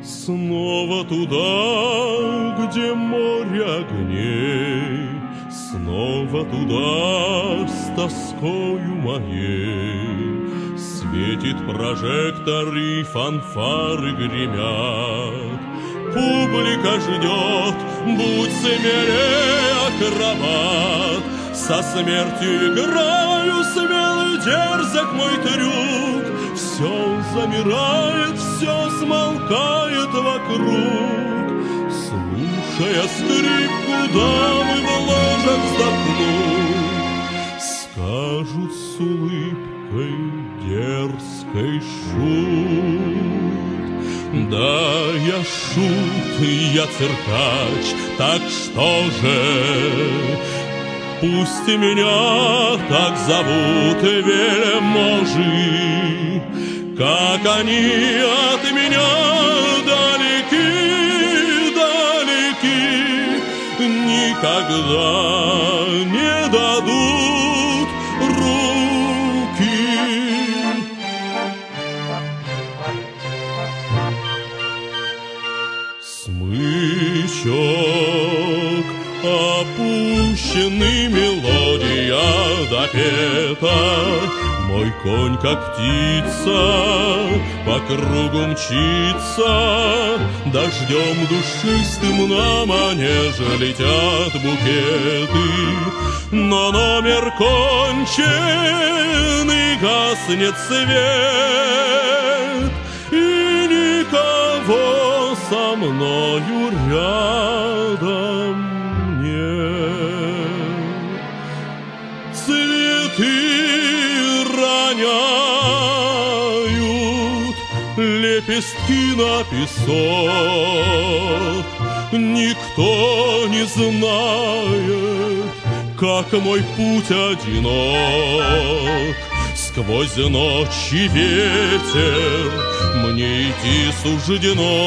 Снова туда, где море огней, снова туда с тоскою моей. Светит прожектор и фанфары гремят. Публика ждет, будь смелее, акробат. Со смертью играю, смелый дерзок мой трюк. Все замирает, все смолкает вокруг. Слушая скрипку, дамы в ложах вздохнут. Скажут с улыбкой дерзкой: шут. Да, я шут, я циркач, так что же? Пусть меня так зовут вельможи, как они от меня далеки, далеки, никогда не дадут руки. Смычок опущенный, мелодия допета. Мой конь, как птица, по кругу мчится. Дождем душистым на манеже летят букеты. Но номер кончен, и гаснет свет, и никого со мною рядом нет. Цветы роняют лепестки на песок. Никто не знает, как мой путь одинок. Сквозь ночь и ветер мне идти суждено.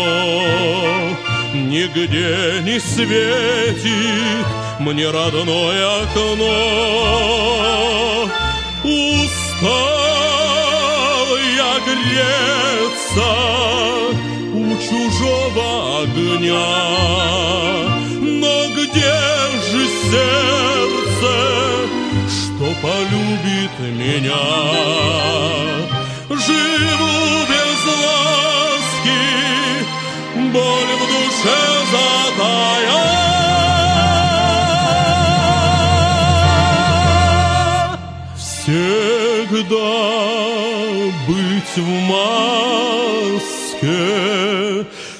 Нигде не светит мне родное окно. Устал я греться у чужого огня. Но где же сердце, что полюбит меня? Живу без ласки, боль в душе затая. Всегда быть в маске,